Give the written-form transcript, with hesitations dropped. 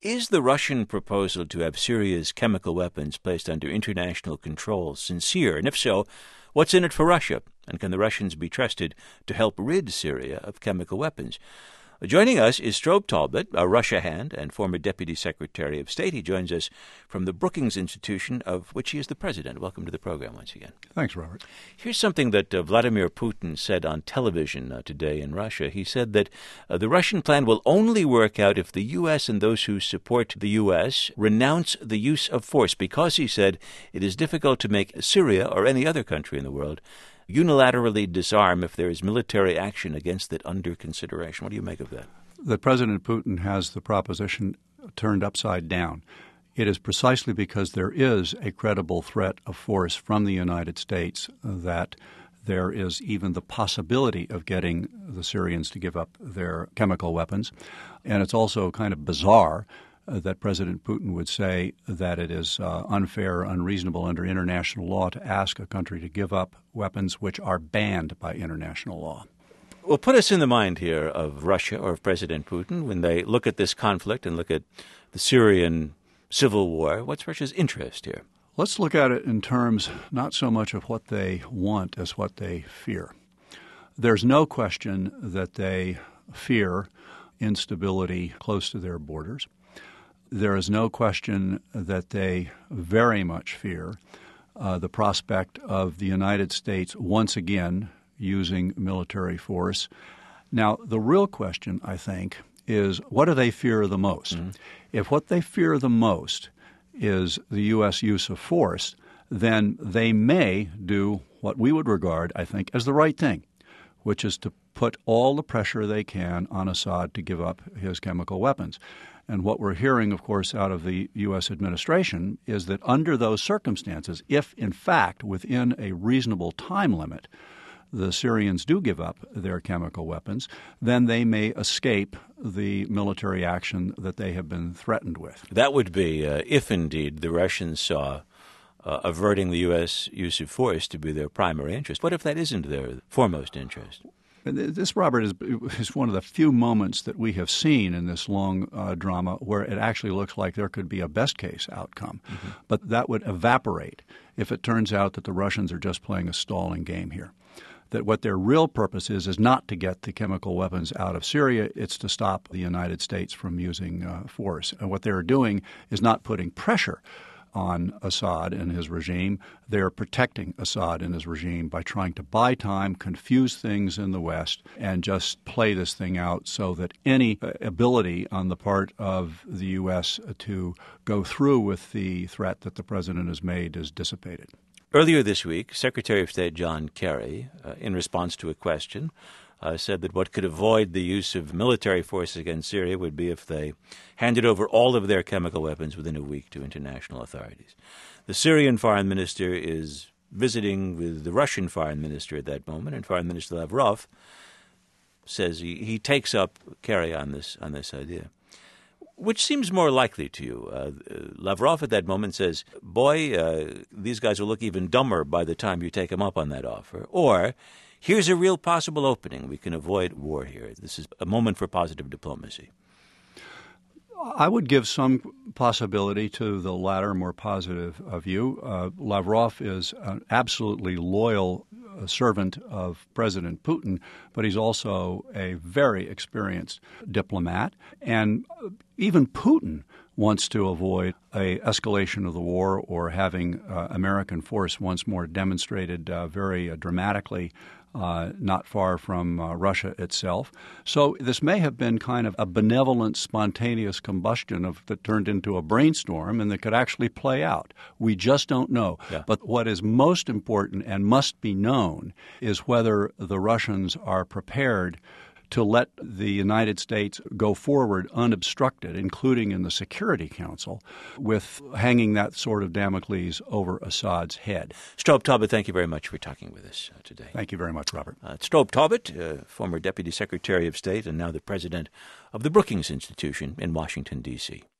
Is the Russian proposal to have Syria's chemical weapons placed under international control sincere? And if so, what's in it for Russia? And can the Russians be trusted to help rid Syria of chemical weapons? Joining us is Strobe Talbott, a Russia hand and former Deputy Secretary of State. He joins us from the Brookings Institution, of which he is the president. Welcome to the program once again. Thanks, Robert. Here's something that Vladimir Putin said on television today in Russia. He said that the Russian plan will only work out if the U.S. and those who support the U.S. renounce the use of force, because, he said, it is difficult to make Syria or any other country in the world unilaterally disarm if there is military action against it under consideration. What do you make of that? That President Putin has the proposition turned upside down. It is precisely because there is a credible threat of force from the United States that there is even the possibility of getting the Syrians to give up their chemical weapons. And it's also kind of bizarre that President Putin would say that it is unfair, unreasonable under international law to ask a country to give up weapons which are banned by international law. Well, put us in the mind here of Russia or of President Putin when they look at this conflict and look at the Syrian civil war. What's Russia's interest here? Let's look at it in terms not so much of what they want as what they fear. There's no question that they fear instability close to their borders. There is no question that they very much fear the prospect of the United States once again using military force. Now, the real question, I think, is what do they fear the most? Mm-hmm. If what they fear the most is the U.S. use of force, then they may do what we would regard, I think, as the right thing, which is to put all the pressure they can on Assad to give up his chemical weapons. And what we're hearing, of course, out of the U.S. administration is that under those circumstances, if in fact within a reasonable time limit the Syrians do give up their chemical weapons, then they may escape the military action that they have been threatened with. That would be if indeed the Russians saw averting the U.S. use of force to be their primary interest. What if that isn't their foremost interest? This, Robert, is one of the few moments that we have seen in this long drama where it actually looks like there could be a best-case outcome. Mm-hmm. But that would evaporate if it turns out that the Russians are just playing a stalling game here. That what their real purpose is not to get the chemical weapons out of Syria, it's to stop the United States from using force. And what they're doing is not putting pressure on Assad and his regime. They're protecting Assad and his regime by trying to buy time, confuse things in the West, and just play this thing out so that any ability on the part of the U.S. to go through with the threat that the president has made is dissipated. Earlier this week, Secretary of State John Kerry, in response to a question, said that what could avoid the use of military force against Syria would be if they handed over all of their chemical weapons within a week to international authorities. The Syrian foreign minister is visiting with the Russian foreign minister at that moment, and Foreign Minister Lavrov says he takes up Kerry on this idea. Which seems more likely to you? Lavrov at that moment says, boy, these guys will look even dumber by the time you take them up on that offer. Or, here's a real possible opening. We can avoid war here. This is a moment for positive diplomacy. I would give some possibility to the latter, more positive view. Lavrov is an absolutely loyal servant of President Putin, but he's also a very experienced diplomat. And even Putin wants to avoid a escalation of the war or having American force once more demonstrated very dramatically not far from Russia itself. So this may have been kind of a benevolent, spontaneous combustion that turned into a brainstorm and that could actually play out. We just don't know. Yeah. But what is most important and must be known is whether the Russians are prepared to let the United States go forward unobstructed, including in the Security Council, with hanging that sword of Damocles over Assad's head. Strobe Talbott, thank you very much for talking with us today. Thank you very much, Robert. Strobe Talbott, former Deputy Secretary of State and now the president of the Brookings Institution in Washington, D.C.